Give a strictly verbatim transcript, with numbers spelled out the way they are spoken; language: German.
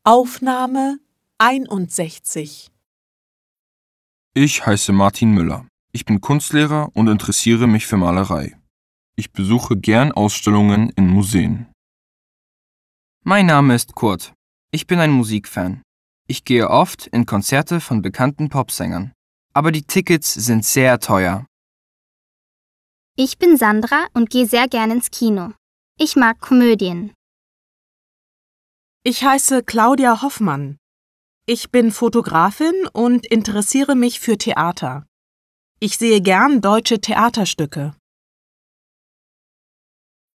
Aufnahme einundsechzig. Ich heiße Martin Müller. Ich bin Kunstlehrer und interessiere mich für Malerei. Ich besuche gern Ausstellungen in Museen. Mein Name ist Kurt. Ich bin ein Musikfan. Ich gehe oft in Konzerte von bekannten Popsängern. Aber die Tickets sind sehr teuer. Ich bin Sandra und gehe sehr gern ins Kino. Ich mag Komödien. Ich heiße Claudia Hoffmann. Ich bin Fotografin und interessiere mich für Theater. Ich sehe gern deutsche Theaterstücke.